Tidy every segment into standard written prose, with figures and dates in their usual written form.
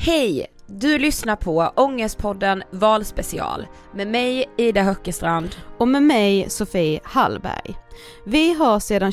Hej! Du lyssnar på Ångestpodden Valspecial med mig Ida Höckestrand och med mig Sofie Hallberg. Vi har sedan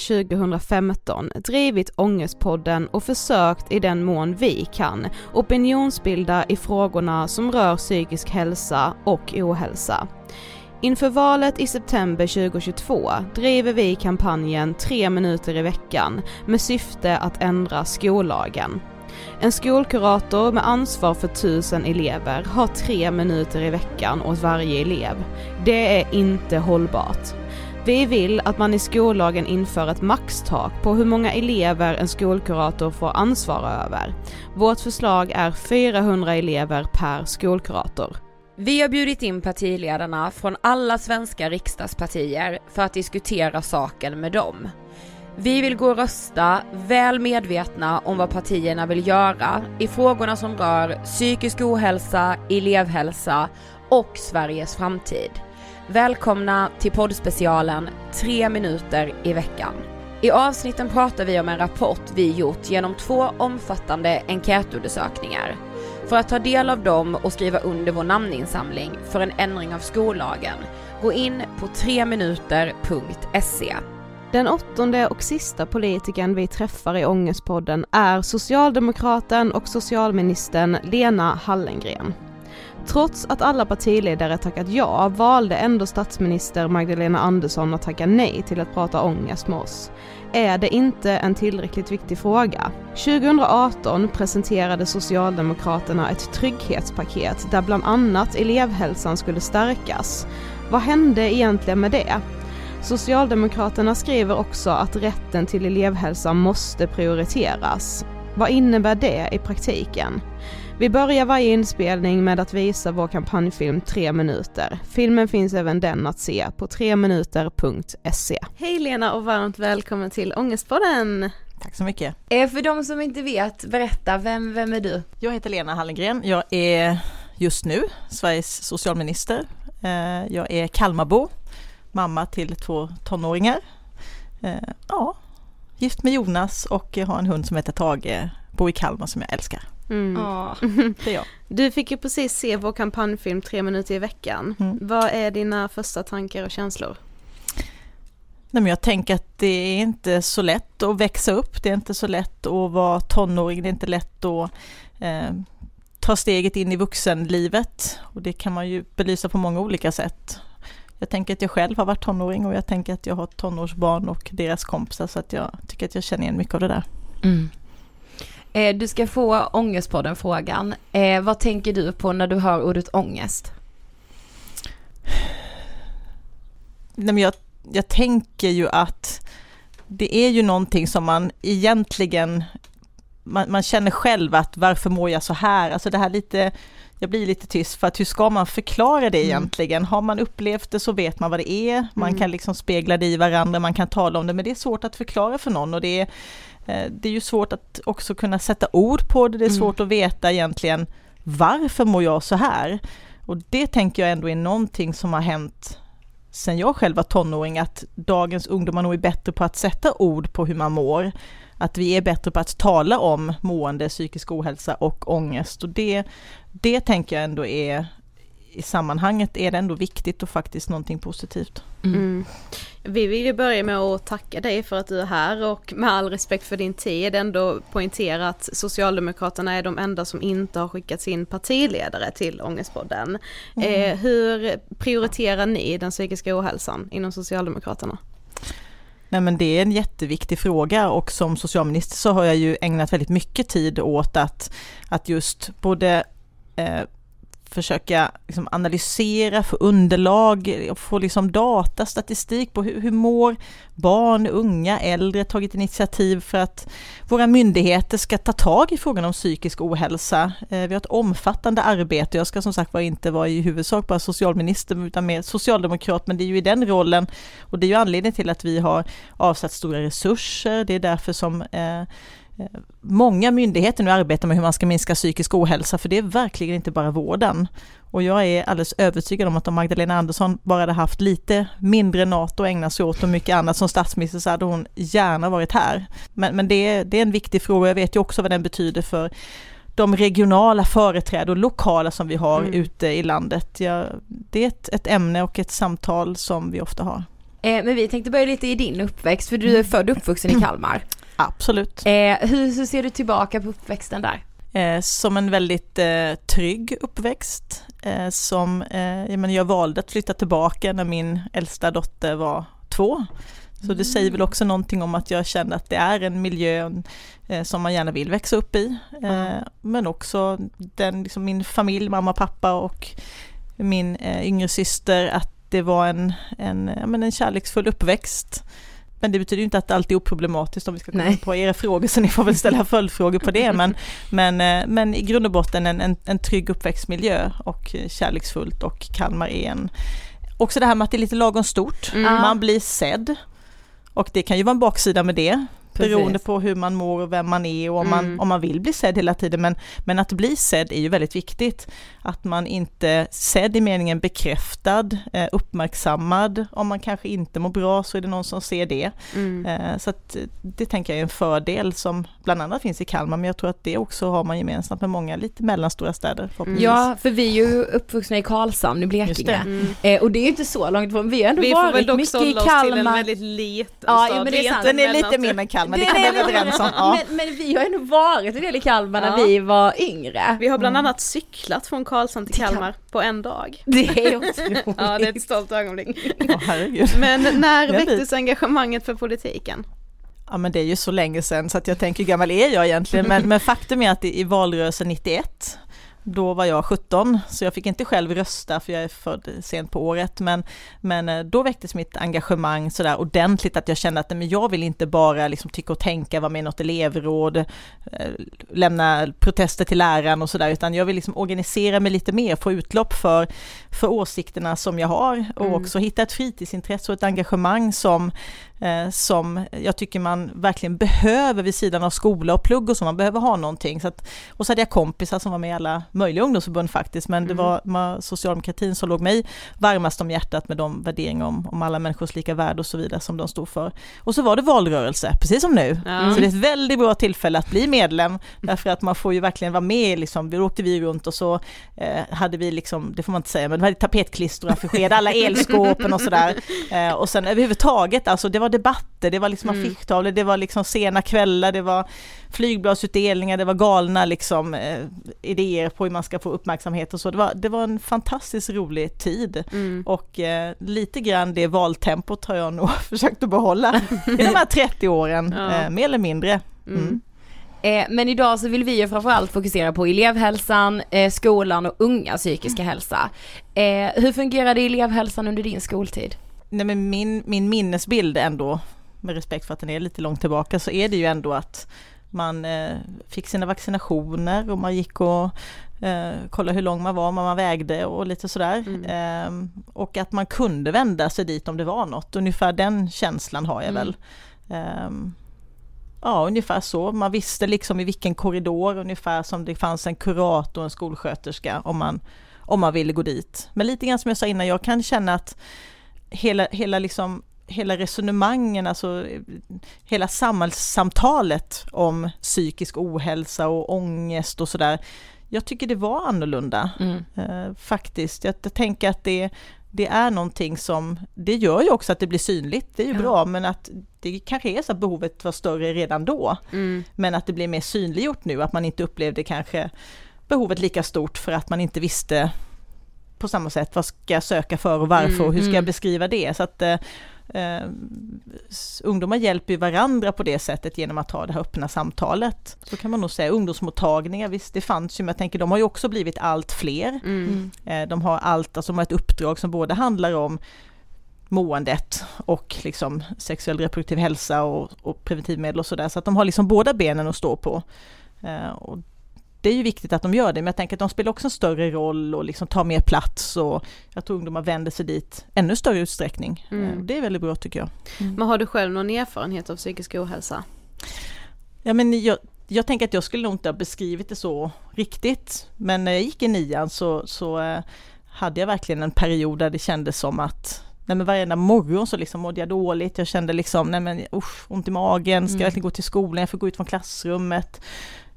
2015 drivit Ångestpodden och försökt i den mån vi kan opinionsbilda i frågorna som rör psykisk hälsa och ohälsa. Inför valet i september 2022 driver vi kampanjen 3 minuter i veckan med syfte att ändra skollagen. En skolkurator med ansvar för 1000 elever har 3 minuter i veckan åt varje elev. Det är inte hållbart. Vi vill att man i skollagen inför ett maxtak på hur många elever en skolkurator får ansvara över. Vårt förslag är 400 elever per skolkurator. Vi har bjudit in partiledarna från alla svenska riksdagspartier för att diskutera saken med dem. Vi vill gå och rösta väl medvetna om vad partierna vill göra i frågorna som rör psykisk ohälsa, elevhälsa och Sveriges framtid. Välkomna till poddspecialen 3 minuter i veckan. I avsnitten pratar vi om en rapport vi gjort genom 2 omfattande enkätundersökningar. För att ta del av dem och skriva under vår namninsamling för en ändring av skollagen, gå in på 3minuter.se. Den 8:e och sista politikern vi träffar i Ångestpodden är socialdemokraten och socialministern Lena Hallengren. Trots att alla partiledare tackat ja valde ändå statsminister Magdalena Andersson att tacka nej till att prata ångest med oss. Är det inte en tillräckligt viktig fråga? 2018 presenterade Socialdemokraterna ett trygghetspaket där bland annat elevhälsan skulle stärkas. Vad hände egentligen med det? Socialdemokraterna skriver också att rätten till elevhälsa måste prioriteras. Vad innebär det i praktiken? Vi börjar varje inspelning med att visa vår kampanjfilm 3 minuter. Filmen finns även den att se på 3minuter.se. Hej Lena och varmt välkommen till Ångestpodden. Tack så mycket. För de som inte vet, berätta, vem är du? Jag heter Lena Hallengren. Jag är just nu Sveriges socialminister. Jag är Kalmarbo, mamma till 2 tonåringar. Gift med Jonas och har en hund som heter Tage, bor i Kalmar som jag älskar. Det är jag. Du fick ju precis se vår kampanjfilm 3 minuter i veckan. Vad är dina första tankar och känslor? Nej, men jag tänker att det är inte så lätt att växa upp. Det är inte så lätt att vara tonåring. Det är inte lätt att ta steget in i vuxenlivet. Och det kan man ju belysa på många olika sätt. Jag tänker att jag själv har varit tonåring och jag tänker att jag har tonårsbarn och deras kompisar, så att jag tycker att jag känner igen mycket av det där. Du ska få Ångestpodden-frågan. Vad tänker du på när du hör ordet ångest? Nej, men jag tänker ju att det är ju någonting som man egentligen man känner själv att varför mår jag så här? Alltså det här lite, jag blir lite tyst för att hur ska man förklara det egentligen? Har man upplevt det så vet man vad det är. Man kan liksom spegla det i varandra, man kan tala om det, men det är svårt att förklara för någon och det är ju svårt att också kunna sätta ord på det. Det är svårt att veta egentligen varför mår jag så här? Och det tänker jag ändå är någonting som har hänt sen jag själv var tonåring, att dagens ungdomar nog är bättre på att sätta ord på hur man mår. Att vi är bättre på att tala om mående, psykisk ohälsa och ångest. Och det tänker jag ändå är, i sammanhanget är det ändå viktigt och faktiskt någonting positivt. Vi vill ju börja med att tacka dig för att du är här och med all respekt för din tid ändå poängtera att Socialdemokraterna är de enda som inte har skickat sin partiledare till Ångestpodden. Hur prioriterar ni den psykiska ohälsan inom Socialdemokraterna? Nej, men det är en jätteviktig fråga och som socialminister så har jag ju ägnat väldigt mycket tid åt att just både försöka liksom analysera, få underlag och få liksom data, statistik på hur mår barn, unga, äldre, tagit initiativ för att våra myndigheter ska ta tag i frågan om psykisk ohälsa. Vi har ett omfattande arbete. Jag ska som sagt inte vara i huvudsak bara socialminister utan mer socialdemokrat, men det är ju i den rollen och det är ju anledningen till att vi har avsatt stora resurser. Det är därför som många myndigheter nu arbetar med hur man ska minska psykisk ohälsa, för det är verkligen inte bara vården. Och jag är alldeles övertygad om att om Magdalena Andersson bara hade haft lite mindre NATO att ägna sig åt och mycket annat som statsminister så hade hon gärna varit här. Men det är en viktig fråga. Jag vet ju också vad den betyder för de regionala företrädare och lokala som vi har ute i landet. Det är ett ämne och ett samtal som vi ofta har. Men vi tänkte börja lite i din uppväxt, för du är född och uppvuxen i Kalmar. Absolut. Hur ser du tillbaka på uppväxten där? Som en väldigt trygg uppväxt. Jag valde att flytta tillbaka när min äldsta dotter var 2. Så det säger väl också någonting om att jag kände att det är en miljö som man gärna vill växa upp i. Men också min familj, mamma, pappa och min yngre syster, att det var en kärleksfull uppväxt. Men det betyder ju inte att det alltid är oproblematiskt om vi ska komma på era frågor, så ni får väl ställa följdfrågor på det. Men i grund och botten en trygg uppväxtmiljö och kärleksfullt, och Kalmar är också det här med att det är lite lagom stort. Man blir sedd, och det kan ju vara en baksida med det. Beroende på hur man mår och vem man är, och om man vill bli sedd hela tiden. Men att bli sedd är ju väldigt viktigt. Att man inte sedd i meningen bekräftad, uppmärksammad. Om man kanske inte mår bra så är det någon som ser det. Så att det tänker jag är en fördel som bland annat finns i Kalmar. Men jag tror att det också har man gemensamt med många lite mellanstora städer. Ja, för vi är ju uppvuxna i Karlshamn i Blekinge. Och det är ju inte så långt från. Vi har ändå varit mycket i Kalmar. Till en väldigt liten stad. Men den är lite mindre än Kalmar. Det kan vi vara överens om. Men vi har ändå varit en del i Kalmar när vi var yngre. Vi har bland annat cyklat från Karlshamn till Kalmar på en dag. Det är otroligt. Ja, det är ett stolt ögonblick. Herregud. Men när väcktes engagemanget för politiken? Ja, men det är ju så länge sedan så att jag tänker, hur gammal är jag egentligen? Men faktum är att i valrörelsen 91, då var jag 17, så jag fick inte själv rösta för jag är född sent på året, men då väcktes mitt engagemang sådär ordentligt, att jag kände att jag vill inte bara liksom tycka och tänka, vara med i något elevråd, lämna protester till läraren och sådär, utan jag vill liksom organisera mig lite mer, få utlopp för åsikterna som jag har, och också hitta ett fritidsintresse och ett engagemang som jag tycker man verkligen behöver vid sidan av skola och plugg och så. Man behöver ha någonting. Och så hade jag kompisar som var med i alla möjliga ungdomsförbund faktiskt, men det var socialdemokratin som låg mig varmast om hjärtat med de värderingar om alla människors lika värde och så vidare som de stod för. Och så var det valrörelse, precis som nu. Så det är ett väldigt bra tillfälle att bli medlem, därför att man får ju verkligen vara med. Liksom. Då åkte vi runt och så hade vi, liksom, det får man inte säga, men vi hade tapetklister och afficherade alla elskåpen och sådär. Och sen överhuvudtaget, alltså det var debatter, det var liksom affischtavlor, det var liksom sena kvällar, det var flygbladsutdelningar, det var galna liksom idéer på hur man ska få uppmärksamhet och så. Det var en fantastiskt rolig tid och lite grann det valtempot har jag nog försökt att behålla i de här 30 åren, mer eller mindre. Men idag så vill vi ju framförallt fokusera på elevhälsan, skolan och unga psykiska hälsa. Hur fungerade elevhälsan under din skoltid? Nej, men min minnesbild ändå, med respekt för att den är lite långt tillbaka, så är det ju ändå att man fick sina vaccinationer och man gick och kollade hur lång man var, man vägde och lite sådär. Och att man kunde vända sig dit om det var något. Ungefär den känslan har jag väl. Ja, ungefär så. Man visste liksom i vilken korridor, ungefär som det fanns en kurator och en skolsköterska om man ville gå dit. Men lite grann som jag sa innan, jag kan känna att hela resonemangen, alltså hela samhällssamtalet om psykisk ohälsa och ångest och sådär, jag tycker det var annorlunda faktiskt. Jag tänker att det är någonting som, det gör ju också att det blir synligt, det är ju bra, men att det kanske är så att behovet var större redan då, men att det blir mer synliggjort nu, att man inte upplevde kanske behovet lika stort för att man inte visste på samma sätt vad ska jag söka för och varför och hur ska jag beskriva det, så att ungdomar hjälper ju varandra på det sättet genom att ha det här öppna samtalet. Så kan man nog säga. Ungdomsmottagningar, visst det fanns ju, men jag tänker de har ju också blivit allt fler. De har de har ett uppdrag som både handlar om måendet och liksom sexuell reproduktiv hälsa och preventivmedel och sådär, så att de har liksom båda benen att stå på. Och det är ju viktigt att de gör det, men jag tänker att de spelar också en större roll och liksom tar mer plats, och jag tror ungdomar vänder sig dit ännu större utsträckning. Det är väldigt bra tycker jag. Men har du själv någon erfarenhet av psykisk ohälsa? Ja, men jag tänker att jag skulle nog inte ha beskrivit det så riktigt, men när jag gick i 9:an så hade jag verkligen en period där det kändes som att varje morgon så liksom mådde jag dåligt. Jag kände liksom, ont i magen, ska jag gå till skolan, jag får gå ut från klassrummet.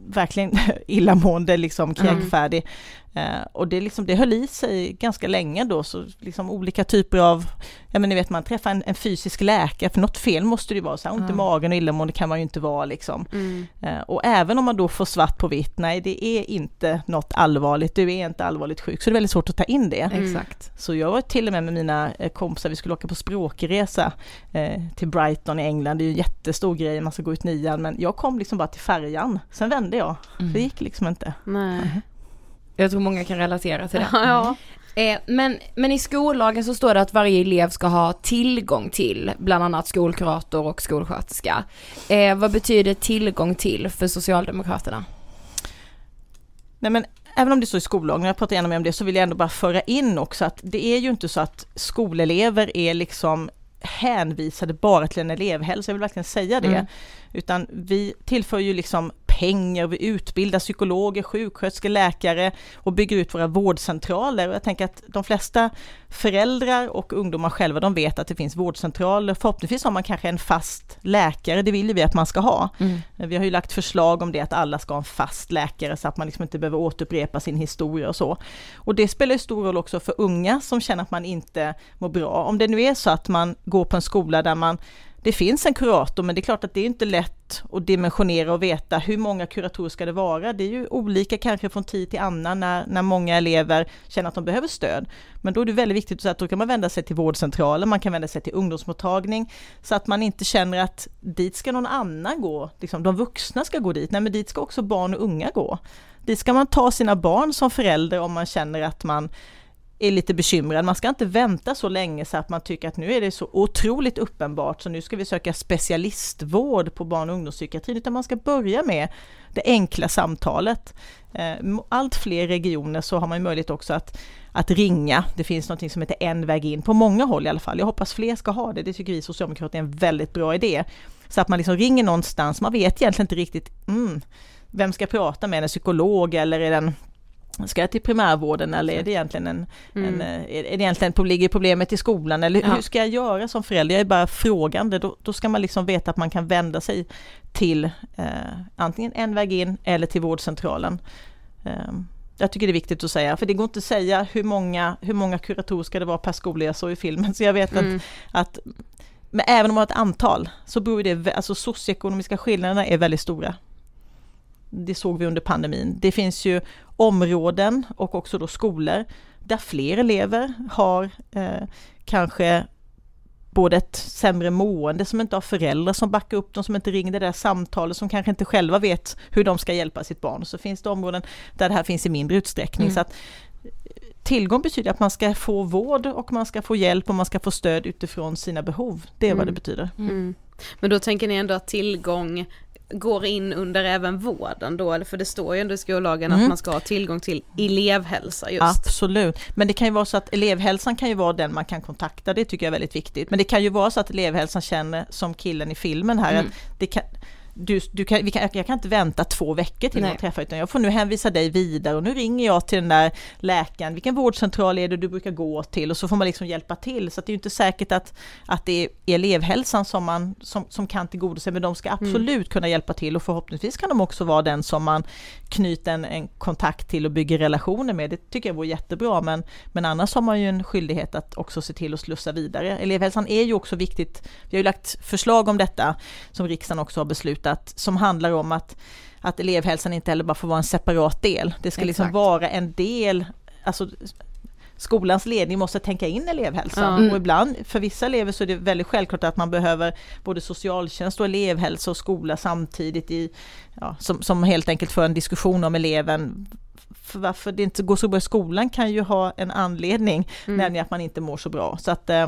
verkligen illamående, liksom kräkfärdig. Och det höll i sig ganska länge då, så liksom olika typer av, ni vet, man träffar en fysisk läkare, för något fel måste det ju vara, så här, ont i magen och illamående kan man ju inte vara liksom. Och även om man då får svart på vitt, nej, det är inte något allvarligt, du är inte allvarligt sjuk, så det är väldigt svårt att ta in det. Exakt. Så jag var till och med mina kompisar, vi skulle åka på språkresa till Brighton i England, det är ju en jättestor grej, man ska gå ut 9, men jag kom liksom bara till färjan, sen vände jag, det gick liksom inte. Nej. Jag tror många kan relatera till det. Ja. Men i skollagen så står det att varje elev ska ha tillgång till bland annat skolkurator och skolsköterska. Vad betyder tillgång till för Socialdemokraterna? Nej, men även om det står i skollagen, när jag pratar gärna med om det, så vill jag ändå bara föra in också att det är ju inte så att skolelever är liksom hänvisade bara till en elevhälsa, jag vill verkligen säga det. Utan vi tillför ju liksom pengar, vi utbildar psykologer, sjuksköterskor, läkare och bygger ut våra vårdcentraler. Och jag tänker att de flesta föräldrar och ungdomar själva, de vet att det finns vårdcentraler. Förhoppningsvis har man kanske en fast läkare, det vill vi att man ska ha. Vi har ju lagt förslag om det, att alla ska ha en fast läkare så att man liksom inte behöver återupprepa sin historia och så. Och det spelar ju stor roll också för unga som känner att man inte mår bra. Om det nu är så att man går på en skola där det finns en kurator, men det är klart att det är inte lätt att dimensionera och veta hur många kuratorer ska det vara. Det är ju olika kanske från tid till annan när många elever känner att de behöver stöd. Men då är det väldigt viktigt att då kan man vända sig till vårdcentralen, man kan vända sig till ungdomsmottagning, så att man inte känner att dit ska någon annan gå, liksom de vuxna ska gå dit. Nej, men dit ska också barn och unga gå. Dit ska man ta sina barn som förälder om man känner att man är lite bekymrad. Man ska inte vänta så länge så att man tycker att nu är det så otroligt uppenbart så nu ska vi söka specialistvård på barn- och ungdomspsykiatrin, utan man ska börja med det enkla samtalet. Allt fler regioner så har man möjlighet också att ringa. Det finns något som heter en väg in på många håll i alla fall. Jag hoppas fler ska ha det. Det tycker vi socialdemokrater är en väldigt bra idé. Så att man liksom ringer någonstans. Man vet egentligen inte riktigt vem ska prata med, en psykolog eller är den ska jag till primärvården eller är det egentligen ligger problemet i skolan eller hur ska jag göra som förälder? Jag är bara frågande. Då ska man liksom veta att man kan vända sig till antingen en väg in eller till vårdcentralen. Jag tycker det är viktigt att säga, för det går inte att säga hur många kuratorer ska det vara per skola, jag såg i filmen, så jag vet att men även om man har ett antal så beror det, alltså socioekonomiska skillnaderna är väldigt stora. Det såg vi under pandemin. Det finns ju områden och också då skolor där fler elever har kanske både ett sämre mående, som inte har föräldrar som backar upp dem, som inte ringer det där samtalet, som kanske inte själva vet hur de ska hjälpa sitt barn. Så finns det områden där det här finns i mindre utsträckning. Så att tillgång betyder att man ska få vård och man ska få hjälp och man ska få stöd utifrån sina behov. Det är vad det betyder. Men då tänker ni ändå att tillgång går in under även vården då? För det står ju ändå i skollagen att man ska ha tillgång till elevhälsa just. Absolut. Men det kan ju vara så att elevhälsan kan ju vara den man kan kontakta. Det tycker jag är väldigt viktigt. Men det kan ju vara så att elevhälsan känner som killen i filmen här att det kan... Jag kan inte vänta 2 veckor till att träffa, utan jag får nu hänvisa dig vidare och nu ringer jag till den där läkaren, vilken vårdcentral är det du brukar gå till, och så får man liksom hjälpa till. Så att det är ju inte säkert att det är elevhälsan som kan tillgodose, men de ska absolut kunna hjälpa till, och förhoppningsvis kan de också vara den som man knyter en kontakt till och bygger relationer med. Det tycker jag vore jättebra, men annars har man ju en skyldighet att också se till att slussa vidare. Elevhälsan är ju också viktigt. Vi har ju lagt förslag om detta som riksdagen också har beslutat, som handlar om att elevhälsan inte heller bara får vara en separat del. Det ska liksom vara en del, alltså skolans ledning måste tänka in elevhälsan. Och ibland, för vissa elever så är det väldigt självklart att man behöver både socialtjänst och elevhälsa och skola samtidigt som helt enkelt för en diskussion om eleven. För varför det inte går så bra i skolan kan ju ha en anledning, nämligen att man inte mår så bra. Så att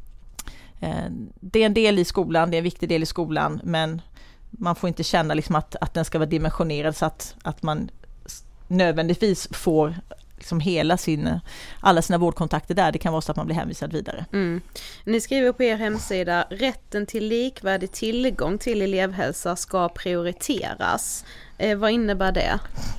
det är en del i skolan, det är en viktig del i skolan, men man får inte känna liksom att den ska vara dimensionerad så att man nödvändigtvis får liksom alla sina vårdkontakter där. Det kan vara så att man blir hänvisad vidare. Ni skriver på er hemsida: rätten till likvärdig tillgång till elevhälsa ska prioriteras. Vad innebär det?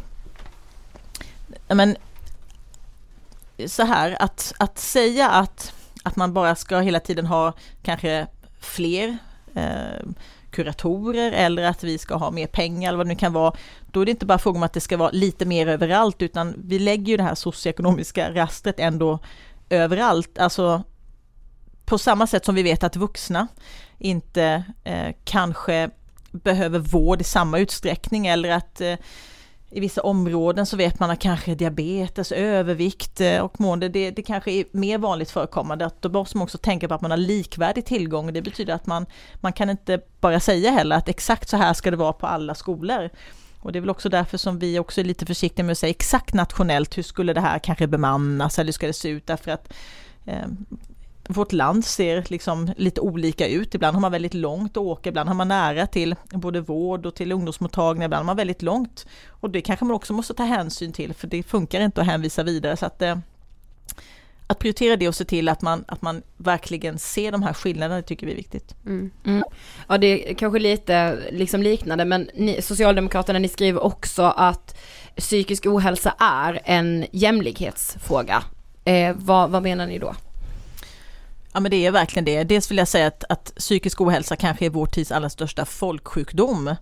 Men så här, att säga att man bara ska hela tiden ha kanske fler kuratorer eller att vi ska ha mer pengar eller vad det nu kan vara. Då är det inte bara fråga om att det ska vara lite mer överallt, utan vi lägger ju det här socioekonomiska rastret ändå överallt. Alltså på samma sätt som vi vet att vuxna inte kanske behöver vård i samma utsträckning, eller att i vissa områden så vet man att kanske diabetes, övervikt och mående, det kanske är mer vanligt förekommande. Att då måste man också tänka på att man har likvärdig tillgång. Det betyder att man kan inte bara säga heller att exakt så här ska det vara på alla skolor. Och det är väl också därför som vi också är lite försiktiga med att säga exakt nationellt hur skulle det här kanske bemannas eller hur ska det se ut, därför att vårt land ser liksom lite olika ut. Ibland har man väldigt långt att åka, ibland har man nära till både vård och till ungdomsmottagningar, ibland har man väldigt långt. Och det kanske man också måste ta hänsyn till, för det funkar inte att hänvisa vidare. Så att prioritera det och se till att man verkligen ser de här skillnaderna, det tycker vi är viktigt. Ja, det är kanske lite liksom liknande, men Socialdemokraterna, ni skriver också att psykisk ohälsa är en jämlikhetsfråga. Vad menar ni då? Ja, men det är verkligen det. Dels vill jag säga att psykisk ohälsa kanske är vår tids allra största folksjukdom.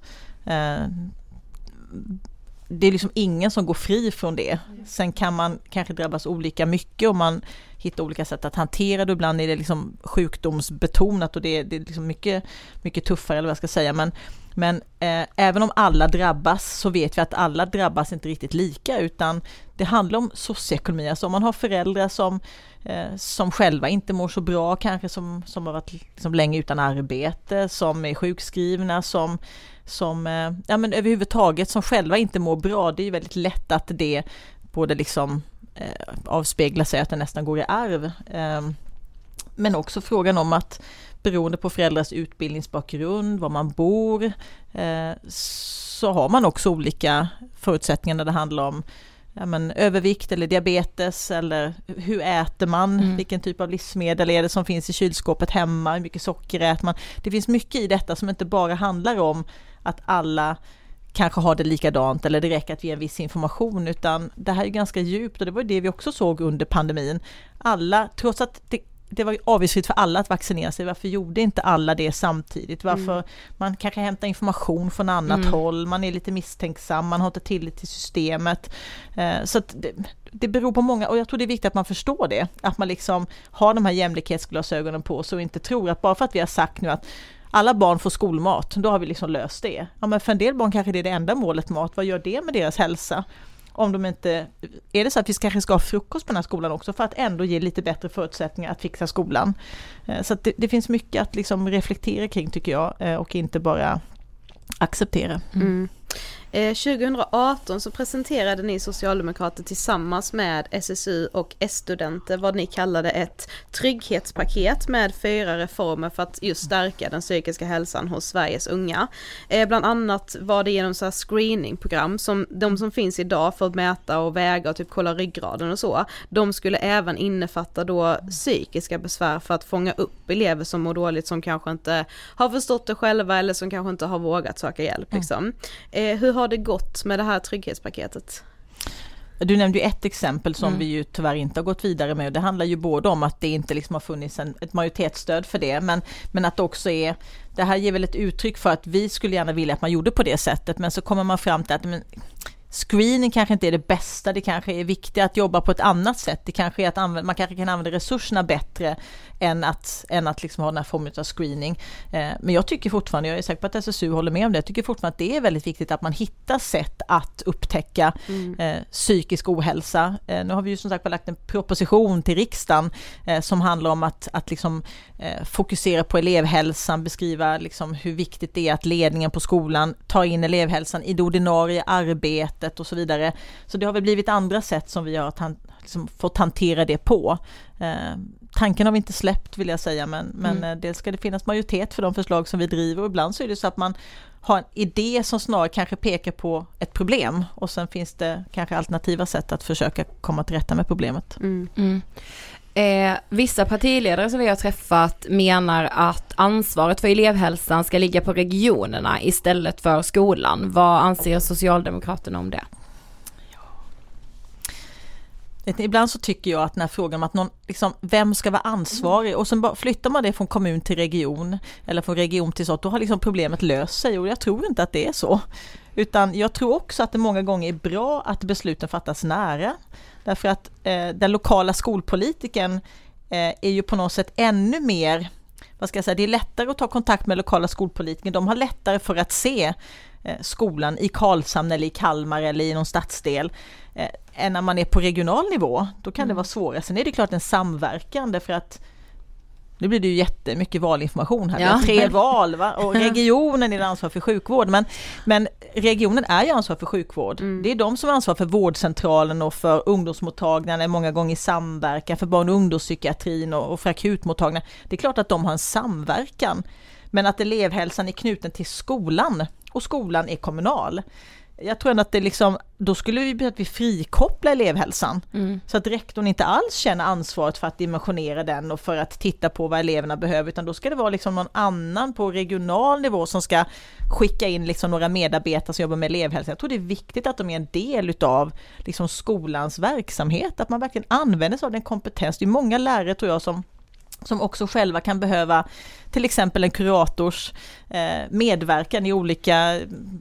Det är liksom ingen som går fri från det. Sen kan man kanske drabbas olika mycket och man hittar olika sätt att hantera det. Ibland är det liksom sjukdomsbetonat och det är liksom mycket, mycket tuffare, eller vad jag ska säga. Men även om alla drabbas så vet vi att alla drabbas inte riktigt lika, utan det handlar om socioekonomi. Alltså om man har föräldrar som själva inte mår så bra, kanske som har varit liksom länge utan arbete, som är sjukskrivna, som men överhuvudtaget som själva inte mår bra, det är ju väldigt lätt att det både liksom avspeglar sig, att det nästan går i arv. Men också frågan om att beroende på föräldrars utbildningsbakgrund, var man bor, så har man också olika förutsättningar när det handlar om övervikt eller diabetes, eller hur äter man, vilken typ av livsmedel är det som finns i kylskåpet hemma, hur mycket socker äter man. Det finns mycket i detta som inte bara handlar om att alla kanske har det likadant eller det räcker att vi ger en viss information, utan det här är ganska djupt, och det var det vi också såg under pandemin. Alla, trots att det var avgiftsfritt för alla att vaccinera sig, varför gjorde inte alla det samtidigt? Varför man kanske hämtar information från annat håll, man är lite misstänksam, man har inte tillit till systemet. Så att det beror på många, och jag tror det är viktigt att man förstår det, att man liksom har de här jämlikhetsglasögonen på sig och inte tror att bara för att vi har sagt nu att alla barn får skolmat, då har vi liksom löst det. Ja, men för en del barn kanske det är det enda målet mat, vad gör det med deras hälsa? Om de inte, är det så att vi kanske ska ha frukost på den här skolan också för att ändå ge lite bättre förutsättningar att fixa skolan. Så att det finns mycket att liksom reflektera kring, tycker jag, och inte bara acceptera. 2018 så presenterade ni socialdemokrater tillsammans med SSU och S-studenter vad ni kallade ett trygghetspaket med 4 reformer för att just stärka den psykiska hälsan hos Sveriges unga. Bland annat var det genom så här screeningprogram som de som finns idag för att mäta och väga och typ kolla ryggraden och så. De skulle även innefatta då psykiska besvär för att fånga upp elever som mår dåligt, som kanske inte har förstått det själva eller som kanske inte har vågat söka hjälp liksom. Hur har det gått med det här trygghetspaketet? Du nämnde ju ett exempel som vi ju tyvärr inte har gått vidare med, och det handlar ju både om att det inte liksom har funnits ett majoritetsstöd för det, men att det också är, det här ger väl ett uttryck för att vi skulle gärna vilja att man gjorde på det sättet, men så kommer man fram till att screening kanske inte är det bästa, det kanske är viktigt att jobba på ett annat sätt, det kanske är att man kanske kan använda resurserna bättre än att liksom ha den här formen av screening. Men jag tycker fortfarande, jag är säker på att SSU håller med om det, jag tycker fortfarande att det är väldigt viktigt att man hittar sätt att upptäcka psykisk ohälsa. Nu har vi ju som sagt lagt en proposition till riksdagen som handlar om att liksom, fokusera på elevhälsan, beskriva liksom hur viktigt det är att ledningen på skolan tar in elevhälsan i det ordinarie arbetet och så vidare. Så det har väl blivit andra sätt som vi har liksom fått hantera det på. Tanken har vi inte släppt, vill jag säga, men dels ska det finnas majoritet för de förslag som vi driver, och ibland så är det så att man har en idé som snarare kanske pekar på ett problem, och sen finns det kanske alternativa sätt att försöka komma till rätta med problemet. Vissa partiledare som vi har träffat menar att ansvaret för elevhälsan ska ligga på regionerna istället för skolan. Vad anser Socialdemokraterna om det? Ibland så tycker jag att den här frågan om att någon, liksom, vem ska vara ansvarig, och sen bara flyttar man det från kommun till region eller från region till så, då har liksom problemet löst sig, och jag tror inte att det är så. Utan jag tror också att det många gånger är bra att besluten fattas nära. Därför att den lokala skolpolitiken är ju på något sätt ännu mer, vad ska jag säga, det är lättare att ta kontakt med lokala skolpolitiker. De har lättare för att se skolan i Karlshamn eller i Kalmar eller i någon stadsdel än när man är på regional nivå. Då kan det vara svårare. Sen är det klart en samverkan, därför att nu blir det ju jättemycket valinformation här. Vi har 3 val, va? Och regionen är ansvar för sjukvård. Men regionen är ju ansvar för sjukvård. Det är de som är ansvar för vårdcentralen och för ungdomsmottagningarna, många gånger i samverkan, för barn- och ungdomspsykiatrin och för akutmottagningar. Det är klart att de har en samverkan. Men att elevhälsan är knuten till skolan, och skolan är kommunal. Jag tror ändå att det liksom, då skulle vi frikoppla elevhälsan. Så att rektorn inte alls känner ansvaret för att dimensionera den och för att titta på vad eleverna behöver, utan då ska det vara liksom någon annan på regional nivå som ska skicka in liksom några medarbetare som jobbar med elevhälsan. Jag tror det är viktigt att de är en del utav liksom skolans verksamhet, att man verkligen använder sig av den kompetens. Det är många lärare, tror jag, som också själva kan behöva till exempel en kurators medverkan i olika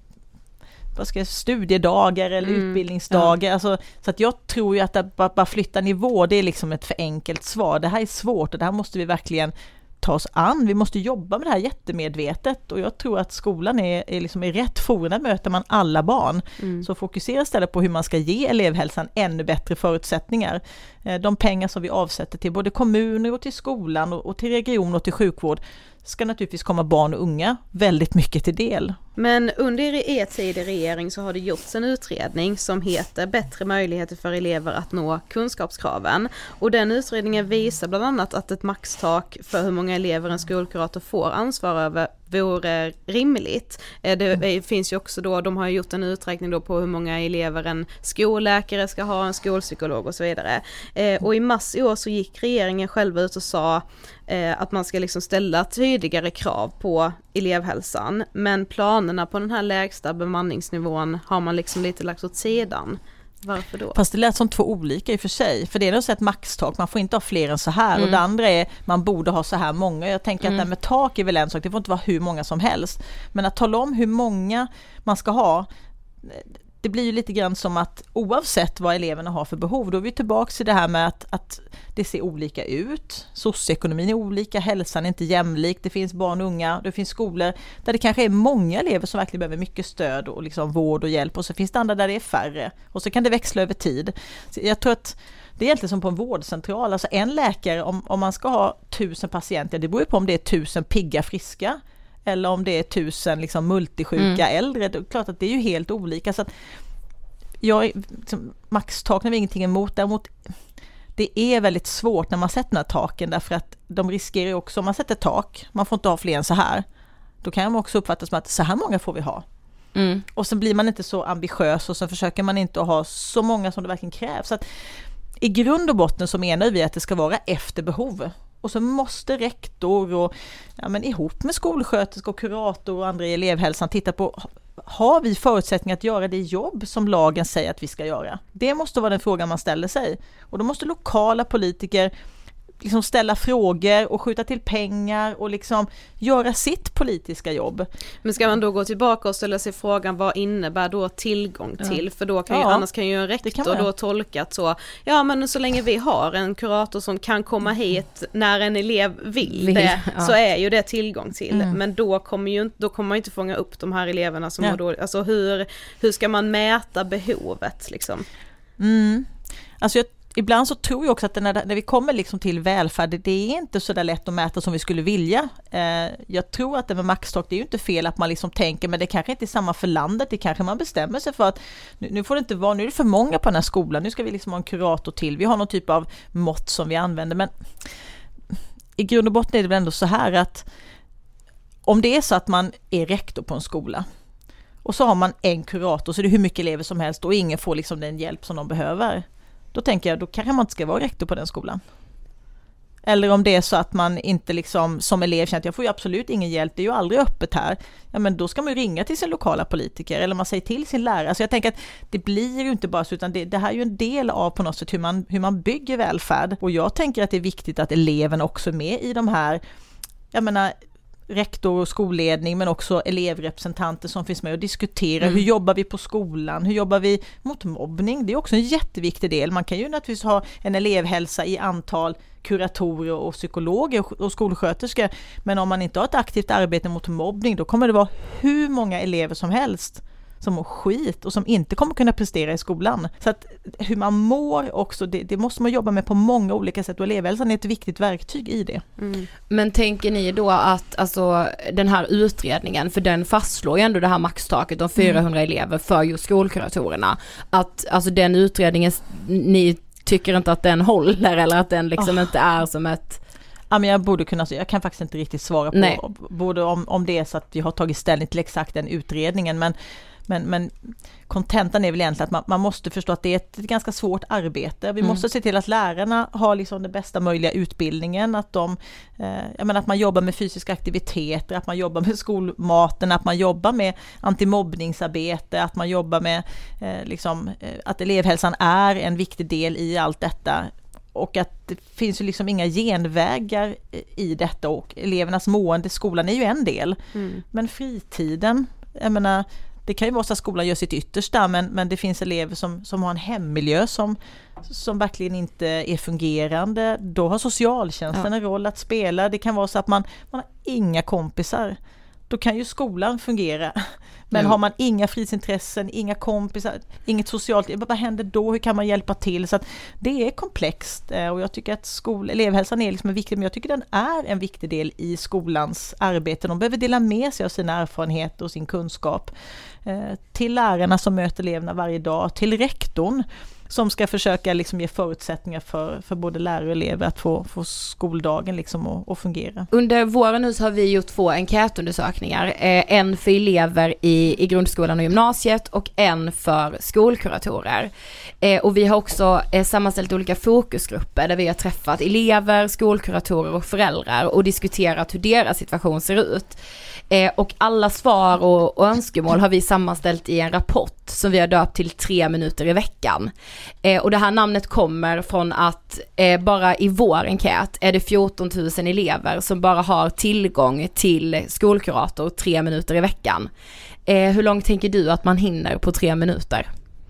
studiedagar eller utbildningsdagar. Alltså, så att jag tror ju att bara flytta nivå, det är liksom ett för enkelt svar. Det här är svårt och det här måste vi verkligen ta oss an. Vi måste jobba med det här jättemedvetet, och jag tror att skolan är liksom i rätt forum. Där möter man alla barn. Så fokusera istället på hur man ska ge elevhälsan ännu bättre förutsättningar. De pengar som vi avsätter till både kommuner och till skolan och till region och till sjukvård ska naturligtvis komma barn och unga väldigt mycket till del. Men under er tid i regering så har det gjorts en utredning som heter Bättre möjligheter för elever att nå kunskapskraven. Och den utredningen visar bland annat att ett maxtak för hur många elever en skolkurator får ansvar över vore rimligt. Det finns ju också då, de har gjort en uträkning då på hur många elever en skolläkare ska ha, en skolpsykolog och så vidare. Och i mars i år så gick regeringen själva ut och sa att man ska liksom ställa tydligare krav på elevhälsan, men planerna på den här lägsta bemanningsnivån har man liksom lite lagt åt sidan. Varför då? Fast det lät som 2 olika i och för sig. För det är nog så ett maxtak, man får inte ha fler än så här. Och det andra är, man borde ha så här många. Jag tänker att det här med tak är väl en sak, det får inte vara hur många som helst. Men att tala om hur många man ska ha, det blir ju lite grann som att oavsett vad eleverna har för behov, då är vi tillbaka till det här med att det ser olika ut. Socioekonomin är olika, hälsan är inte jämlik, det finns barn och unga, det finns skolor där det kanske är många elever som verkligen behöver mycket stöd och liksom vård och hjälp, och så finns det andra där det är färre, och så kan det växla över tid. Så jag tror att det är egentligen som på en vårdcentral, alltså en läkare, om man ska ha 1000 patienter, det beror ju på om det är 1000 pigga friska eller om det är 1000 liksom multisjuka äldre. Det är klart att det är ju helt olika. Så att maxtak har vi ingenting emot. Däremot det är väldigt svårt när man sätter den här taken, därför att de riskerar ju också, om man sätter tak, man får inte ha fler än så här, då kan man också uppfatta som att så här många får vi ha. Och sen blir man inte så ambitiös, och så försöker man inte att ha så många som det verkligen krävs. Så att i grund och botten så menar vi att det ska vara efter behov. Och så måste rektor och ihop med skolsköterska och kurator och andra i elevhälsan titta på, har vi förutsättningar att göra det jobb som lagen säger att vi ska göra? Det måste vara den frågan man ställer sig. Och då måste lokala politiker liksom ställa frågor och skjuta till pengar och liksom göra sitt politiska jobb. Men ska man då gå tillbaka och ställa sig frågan, vad innebär då tillgång till? För då kan ju, annars kan ju en rektor då tolka så, ja men så länge vi har en kurator som kan komma hit när en elev vill det, så är ju det tillgång till. Men då kommer man inte fånga upp de här eleverna som har då, alltså hur ska man mäta behovet liksom? Alltså ibland så tror jag också att när vi kommer liksom till välfärd, det är inte så där lätt att mäta som vi skulle vilja. Jag tror att det med maxtak, det är ju inte fel att man liksom tänker, men det kanske inte är samma för landet. Det kanske man bestämmer sig för att nu får det inte vara, nu är det för många på den här skolan, nu ska vi liksom ha en kurator till. Vi har någon typ av mått som vi använder, men i grund och botten är det väl ändå så här att om det är så att man är rektor på en skola och så har man en kurator, så är det hur mycket elever som helst och ingen får liksom den hjälp som de behöver. Då tänker jag, då kanske man inte ska vara rektor på den skolan. Eller om det är så att man inte liksom som elev känner att jag får ju absolut ingen hjälp, det är ju aldrig öppet här. Ja, men då ska man ju ringa till sin lokala politiker eller man säger till sin lärare. Så jag tänker att det blir ju inte bara så, utan det här är ju en del av på något sätt hur man bygger välfärd. Och jag tänker att det är viktigt att eleven också är med i de här, jag menar, rektor och skolledning, men också elevrepresentanter som finns med och diskuterar hur jobbar vi på skolan, hur jobbar vi mot mobbning. Det är också en jätteviktig del. Man kan ju naturligtvis ha en elevhälsa i antal kuratorer och psykologer och skolsköterskor, men om man inte har ett aktivt arbete mot mobbning, då kommer det vara hur många elever som helst som mår skit och som inte kommer kunna prestera i skolan. Så att hur man mår också, det måste man jobba med på många olika sätt och elevhälsan är ett viktigt verktyg i det. Men tänker ni då att alltså, den här utredningen, för den fastslår ju ändå det här maxtaket om 400 elever för just skolkuratorerna, att alltså den utredningen, ni tycker inte att den håller eller att den liksom inte är som ett... Ja, men jag kan faktiskt inte riktigt svara på både om det är så att vi har tagit ställning till exakt den utredningen, men kontentan är väl egentligen att man måste förstå att det är ett ganska svårt arbete. Vi måste se till att lärarna har liksom den bästa möjliga utbildningen, att att man jobbar med fysiska aktiviteter, att man jobbar med skolmaten, att man jobbar med antimobbningsarbete, att man jobbar med att elevhälsan är en viktig del i allt detta. Och att det finns ju liksom inga genvägar i detta, och elevernas mående, skolan är ju en del. Men fritiden, jag menar, det kan ju vara så att skolan gör sitt yttersta, men det finns elever som har en hemmiljö som verkligen inte är fungerande. Då har socialtjänsten en roll att spela. Det kan vara så att man har inga kompisar. Då kan ju skolan fungera. Men har man inga fritidsintressen, inga kompisar, inget socialt, vad händer då? Hur kan man hjälpa till? Så att det är komplext, och jag tycker att elevhälsan är liksom viktig, men jag tycker den är en viktig del i skolans arbete. De behöver dela med sig av sina erfarenheter och sin kunskap till lärarna som möter eleverna varje dag, till rektorn som ska försöka liksom ge förutsättningar för både lärare och elever att få skoldagen liksom att fungera. Under våren nu så har vi gjort 2 enkätundersökningar. En för elever i grundskolan och gymnasiet och en för skolkuratorer. Och vi har också sammanställt olika fokusgrupper där vi har träffat elever, skolkuratorer och föräldrar och diskuterat hur deras situation ser ut. Och alla svar och önskemål har vi sammanställt i en rapport som vi har döpt till 3 minuter i veckan. Och det här namnet kommer från att bara i vår enkät är det 14 000 elever som bara har tillgång till skolkurator 3 minuter i veckan. Hur långt tänker du att man hinner på 3 minuter?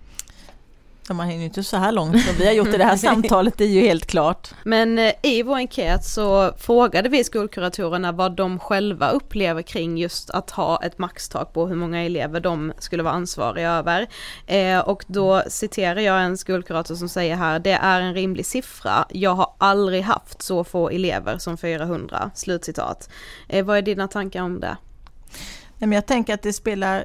Ja, man hinner inte så här långt som vi har gjort i det här samtalet, det är ju helt klart. Men i vår enkät så frågade vi skolkuratorerna vad de själva upplever kring just att ha ett maxtak på hur många elever de skulle vara ansvariga över. Och då citerar jag en skolkurator som säger här: det är en rimlig siffra. Jag har aldrig haft så få elever som 400. Slutcitat. Vad är dina tankar om det? Men jag tänker att det spelar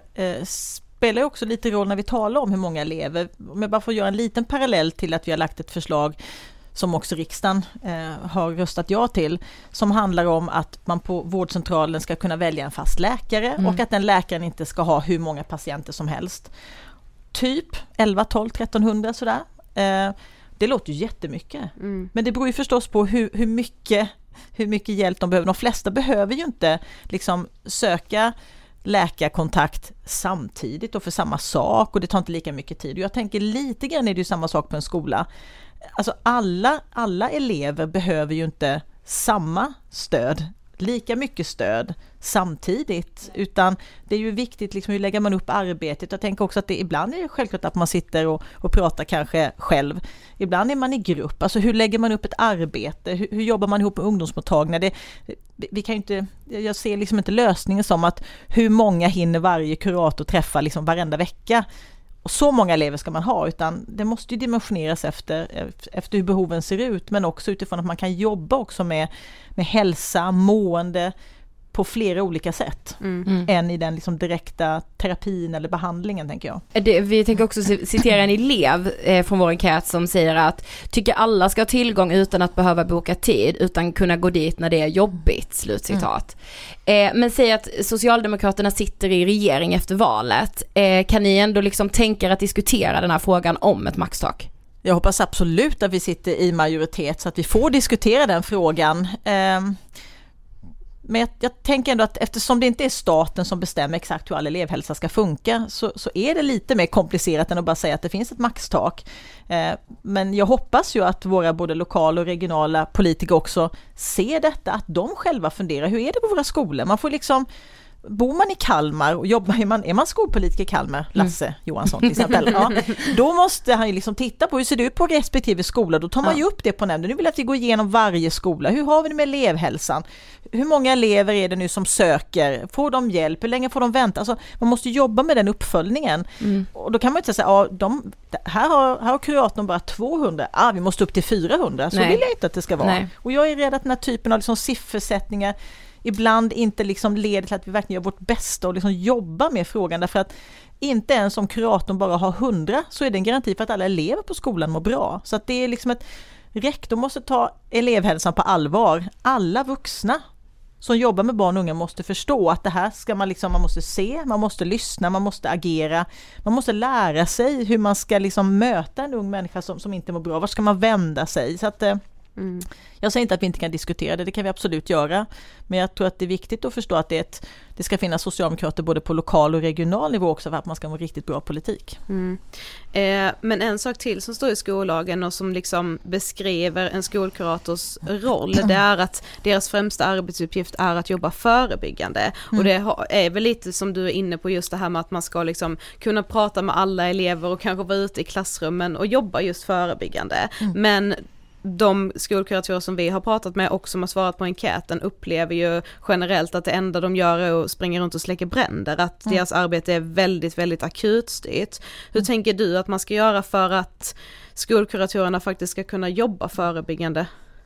också lite roll när vi talar om hur många elever. Om jag bara får göra en liten parallell till att vi har lagt ett förslag som också riksdagen har röstat ja till, som handlar om att man på vårdcentralen ska kunna välja en fast läkare och att den läkaren inte ska ha hur många patienter som helst. Typ 11, 12, 1300 sådär. Det låter ju jättemycket. Men det beror ju förstås på hur mycket hjälp de behöver. De flesta behöver ju inte liksom söka läkarkontakt samtidigt och för samma sak, och det tar inte lika mycket tid. Och jag tänker lite grann är det ju samma sak på en skola. Alltså alla elever behöver ju inte samma stöd, lika mycket stöd samtidigt, utan det är ju viktigt liksom hur lägger man upp arbetet. Jag tänker också att det ibland är det självklart att man sitter och pratar kanske själv. Ibland är man i grupp. Alltså hur lägger man upp ett arbete? Hur jobbar man ihop med ungdomsmottagningar? Vi kan ju inte, jag ser liksom inte lösningen som att hur många hinner varje kurator träffa liksom varenda vecka. Och så många elever ska man ha, utan det måste ju dimensioneras efter hur behoven ser ut, men också utifrån att man kan jobba också med hälsa, mående på flera olika sätt än i den liksom direkta terapin eller behandlingen, tänker jag. Vi tänker också citera en elev från vår enkät som säger att tycker alla ska ha tillgång utan att behöva boka tid, utan kunna gå dit när det är jobbigt, slutcitat. Men säg att Socialdemokraterna sitter i regering efter valet. Kan ni ändå liksom tänka att diskutera den här frågan om ett maxtak? Jag hoppas absolut att vi sitter i majoritet så att vi får diskutera den frågan. Men jag tänker ändå att eftersom det inte är staten som bestämmer exakt hur all elevhälsa ska funka så är det lite mer komplicerat än att bara säga att det finns ett maxtak. Men jag hoppas ju att våra både lokala och regionala politiker också ser detta, att de själva funderar, hur är det på våra skolor? Man får liksom, bor man i Kalmar och är man skolpolitiker i Kalmar, Lasse Johansson till exempel, då måste han ju liksom titta på hur ser det ut på respektive skola. Då tar man ju upp det på nämnden. Nu vill jag att vi går igenom varje skola. Hur har vi det med elevhälsan? Hur många elever är det nu som söker? Får de hjälp? Hur länge får de vänta? Alltså, man måste jobba med den uppföljningen. Och då kan man inte säga, här har kuratorn bara 200. Vi måste upp till 400. Så vill jag inte att det ska vara. Nej. Och jag är rädd att den här typen av liksom siffersättningar ibland inte liksom leder till att vi verkligen gör vårt bästa och liksom jobbar med frågan, därför att inte ens om kuratorn bara har 100 så är det en garanti för att alla elever på skolan mår bra. Så att det är liksom rektor måste ta elevhälsan på allvar. Alla vuxna som jobbar med barn och unga måste förstå att det här ska man måste se, man måste lyssna, man måste agera, man måste lära sig hur man ska liksom möta en ung människa som inte mår bra. Var ska man vända sig? Så att jag säger inte att vi inte kan diskutera det kan vi absolut göra. Men jag tror att det är viktigt att förstå att det ska finnas socialdemokrater både på lokal och regional nivå också för att man ska ha riktigt bra politik. Men en sak till som står i skollagen och som liksom beskriver en skolkurators roll, det är att deras främsta arbetsuppgift är att jobba förebyggande. Och det är väl lite som du är inne på, just det här med att man ska liksom kunna prata med alla elever och kanske vara ute i klassrummen och jobba just förebyggande. Men de skolkuratorer som vi har pratat med och som har svarat på enkäten upplever ju generellt att det enda de gör är att springa runt och släcka bränder, att deras arbete är väldigt, väldigt akutstyrt. Hur tänker du att man ska göra för att skolkuratorerna faktiskt ska kunna jobba förebyggande?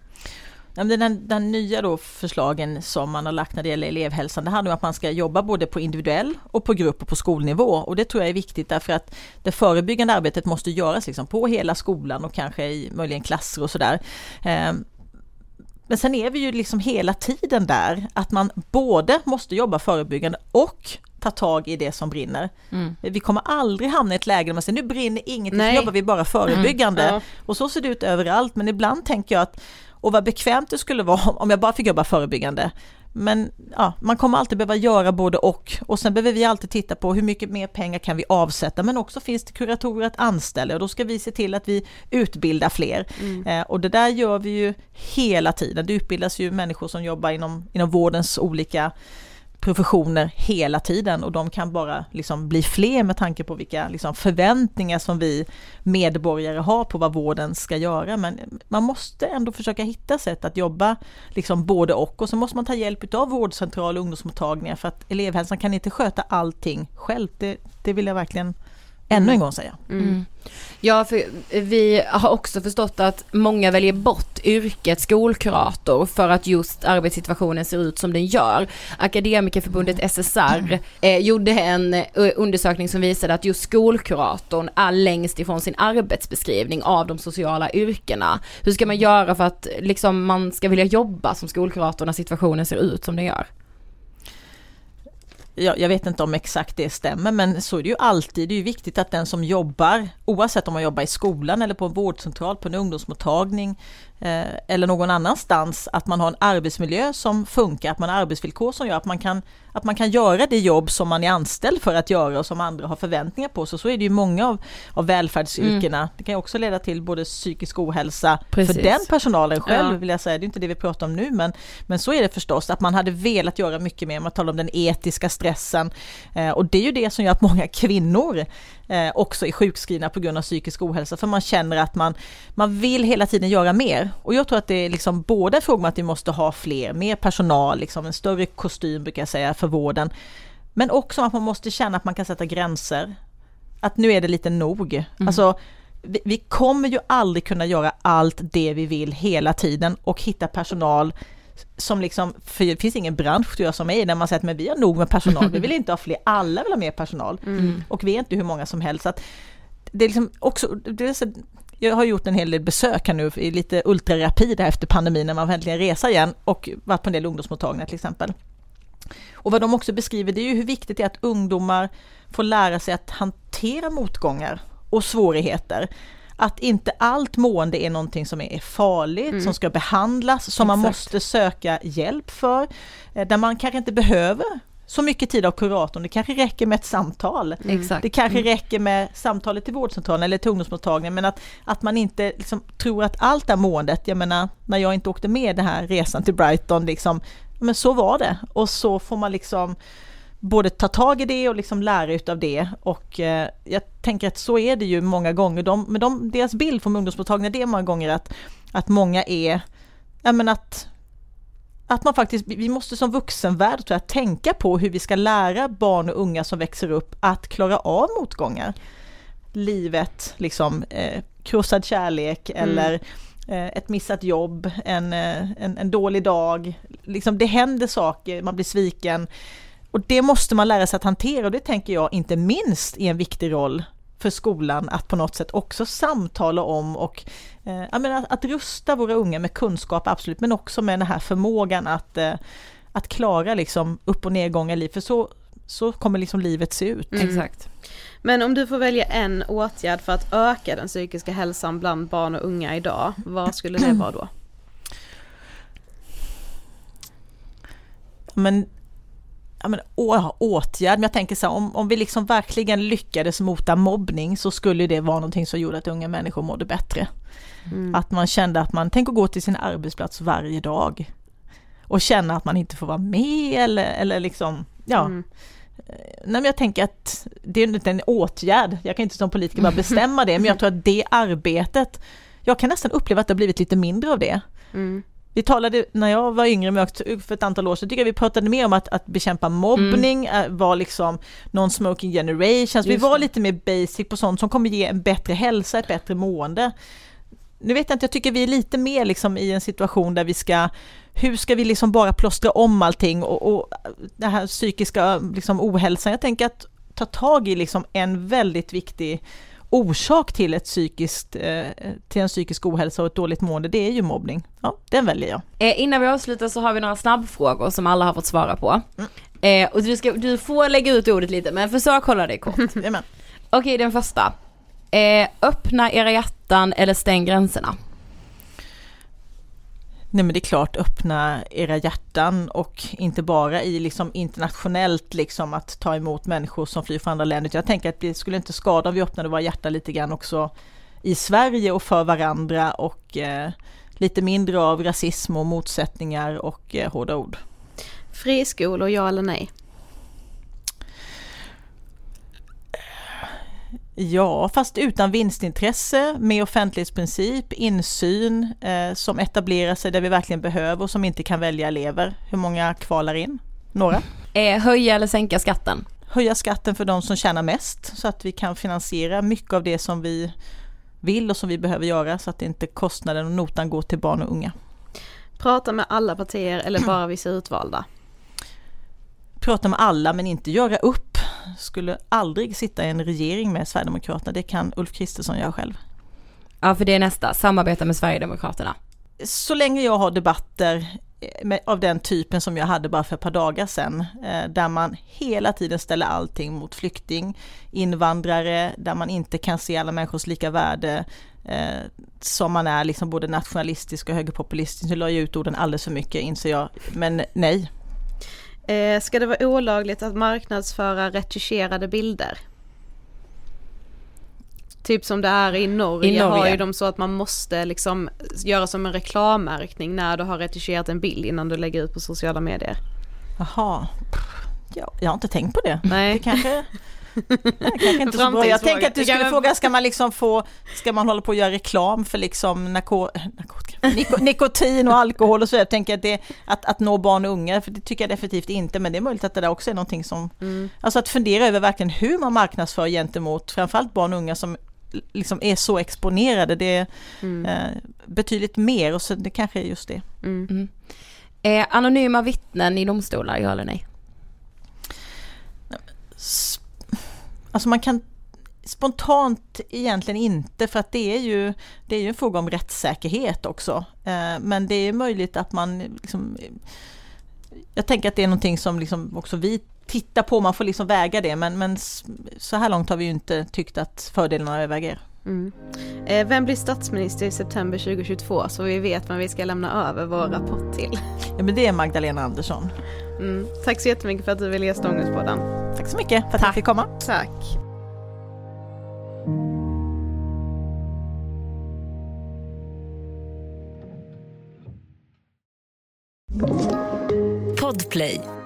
Den nya då förslagen som man har lagt när det gäller elevhälsan, det handlar om att man ska jobba både på individuell och på grupp och på skolnivå, och det tror jag är viktigt därför att det förebyggande arbetet måste göras liksom på hela skolan och kanske i möjligen klasser och sådär. Men sen är vi ju liksom hela tiden där att man både måste jobba förebyggande och ta tag i det som brinner. Vi kommer aldrig hamna i ett läge där man säger nu brinner ingenting, så jobbar vi bara förebyggande. Och så ser det ut överallt, men ibland tänker jag att och vad bekvämt det skulle vara om jag bara fick jobba förebyggande. Men man kommer alltid behöva göra både och sen behöver vi alltid titta på hur mycket mer pengar kan vi avsätta, men också finns det kuratorer att anställa och då ska vi se till att vi utbildar fler. Och det där gör vi ju hela tiden. Det utbildas ju människor som jobbar inom vårdens olika professioner hela tiden, och de kan bara liksom bli fler med tanke på vilka liksom förväntningar som vi medborgare har på vad vården ska göra. Men man måste ändå försöka hitta sätt att jobba liksom både och så måste man ta hjälp av vårdcentral och ungdomsmottagningar, för att elevhälsan kan inte sköta allting själv. Det vill jag verkligen ännu en gång säga. Ja, för vi har också förstått att många väljer bort yrket skolkurator för att just arbetssituationen ser ut som den gör. Akademikerförbundet SSR gjorde en undersökning som visade att just skolkuratorn är längst ifrån sin arbetsbeskrivning av de sociala yrkena. Hur ska man göra för att liksom, man ska vilja jobba som skolkurator när situationen ser ut som den gör? Jag vet inte om exakt det stämmer, men så är det ju alltid. Det är ju viktigt att den som jobbar, oavsett om man jobbar i skolan eller på en vårdcentral, på en ungdomsmottagning eller någon annanstans, att man har en arbetsmiljö som funkar, att man har arbetsvillkor som gör att man kan göra det jobb som man är anställd för att göra och som andra har förväntningar på. Så är det ju många av välfärdsyrkena. Det kan ju också leda till både psykisk ohälsa för den personalen själv, vill jag säga. Det är inte det vi pratar om nu, men så är det förstås, att man hade velat göra mycket mer. Man talar om den etiska stressen, och det är ju det som gör att många kvinnor också är sjukskrivna på grund av psykisk ohälsa, för man känner att man vill hela tiden göra mer. Och jag tror att det är liksom båda frågor, att vi måste ha mer personal, liksom en större kostym brukar jag säga för vården, men också att man måste känna att man kan sätta gränser, att nu är det lite nog. Alltså vi kommer ju aldrig kunna göra allt det vi vill hela tiden och hitta personal som liksom, för det finns ingen bransch tror jag som är där man säger att men vi har nog med personal, vi vill inte ha fler, alla vill ha mer personal och vi är inte hur många som helst. Så att det är liksom också, jag har gjort en hel del besök här nu i lite ultrarapid efter pandemin när man äntligen reser igen och varit på en del ungdomsmottagningar till exempel. Och vad de också beskriver, det är ju hur viktigt det är att ungdomar får lära sig att hantera motgångar och svårigheter. att inte allt mående är någonting som är farligt, som ska behandlas, som man måste söka hjälp för, där man kanske inte behöver så mycket tid av kuratorn. Det kanske räcker med ett samtal. Det kanske räcker med samtalet till vårdcentralen eller till ungdomsmottagningen, men att man inte liksom tror att allt är måendet, jag menar, när jag inte åkte med den här resan till Brighton, liksom, men så var det. Och så får man liksom både ta tag i det och liksom lära utav det. Och jag tänker att så är det ju många gånger. Deras bild från ungdomsmottagningen, det är många gånger att många är, jag menar att man faktiskt, vi måste som vuxenvärld tror jag, tänka på hur vi ska lära barn och unga som växer upp att klara av motgångar. Livet, liksom krossad kärlek eller ett missat jobb, en dålig dag. Liksom, det händer saker, man blir sviken. Och det måste man lära sig att hantera, och det tänker jag inte minst är en viktig roll för skolan att på något sätt också samtala om och att rusta våra unga med kunskap, absolut, men också med den här förmågan att klara liksom upp- och nedgångar i livet, för så kommer liksom livet se ut. Exakt. Men om du får välja en åtgärd för att öka den psykiska hälsan bland barn och unga idag, vad skulle det vara då? Åtgärd, men jag tänker så här, om vi liksom verkligen lyckades mota mobbning, så skulle det vara någonting som gjorde att unga människor mådde bättre. Att man kände att man tänker gå till sin arbetsplats varje dag och känna att man inte får vara med eller liksom, Nej, men jag tänker att det är inte en åtgärd, jag kan inte som politiker bara bestämma det, men jag tror att det arbetet, jag kan nästan uppleva att det har blivit lite mindre av det. Vi talade, när jag var yngre för ett antal år sedan, tycker jag vi pratade mer om att bekämpa mobbning, var liksom non-smoking generations. Vi var lite mer basic på sånt som kommer ge en bättre hälsa, ett bättre mående. Nu vet jag inte, jag tycker vi är lite mer liksom i en situation där hur ska vi liksom bara plåstra om allting och det här psykiska liksom ohälsan. Jag tänker att ta tag i liksom en väldigt viktig orsak till en psykisk ohälsa och ett dåligt mående, det är ju mobbning. Ja, den väljer jag. Innan vi avslutar så har vi några snabbfrågor som alla har fått svara på. Och du får lägga ut ordet lite, men försök hålla det kort. Okej, den första. Öppna era hjärtan eller stäng gränserna? Nej, men det är klart, öppna era hjärtan, och inte bara i liksom internationellt liksom att ta emot människor som flyr från andra länder. Jag tänker att det skulle inte skada om vi öppnade våra hjärtan lite grann också i Sverige och för varandra, och lite mindre av rasism och motsättningar och hårda ord. Friskolor, ja eller nej? Ja, fast utan vinstintresse, med offentlighetsprincip, insyn som etablerar sig där vi verkligen behöver och som inte kan välja elever. Hur många kvalar in? Några? Höja eller sänka skatten? Höja skatten för de som tjänar mest, så att vi kan finansiera mycket av det som vi vill och som vi behöver göra, så att inte kostnaden och notan går till barn och unga. Prata med alla partier eller bara vissa utvalda? Prata med alla, men inte göra upp. Skulle aldrig sitta i en regering med Sverigedemokraterna. Det kan Ulf Kristersson göra själv. Ja, för det är nästa. Samarbeta med Sverigedemokraterna. Så länge jag har debatter av den typen som jag hade bara för ett par dagar sedan, där man hela tiden ställer allting mot flykting, invandrare, där man inte kan se alla människors lika värde, som man är liksom både nationalistisk och högerpopulistisk. Nu la jag ut orden alldeles för mycket, inser jag. Men nej. Ska det vara olagligt att marknadsföra retuscherade bilder? Typ som det är i Norge. Har ju de så att man måste liksom göra som en reklammärkning när du har retuscherat en bild innan du lägger ut på sociala medier. Jaha. Ja, jag har inte tänkt på det. Nej. Det kanske inte så bra. Jag tänker att du skulle fråga, ska man hålla på att göra reklam för liksom nikotin och alkohol och så. Jag tänker att nå barn och unga, för det tycker jag definitivt inte, men det är möjligt att det där också är någonting som alltså att fundera över verkligen hur man marknadsför gentemot framförallt barn och unga som liksom är så exponerade. Det är betydligt mer, och så det kanske är just det. Anonyma vittnen i domstolar, ja eller nej? Alltså man kan spontant egentligen inte, för att det är ju en fråga om rättssäkerhet också. Men det är möjligt att man liksom, jag tänker att det är någonting som liksom också vi tittar på, man får liksom väga det, men så här långt har vi ju inte tyckt att fördelarna överväger. Vem blir statsminister i september 2022 så vi vet vem vi ska lämna över vår rapport till? Ja, men det är Magdalena Andersson. Tack så jättemycket för att du ville gästa Ångestpodden. Tack så mycket för att jag fick komma. Tack. Podplay.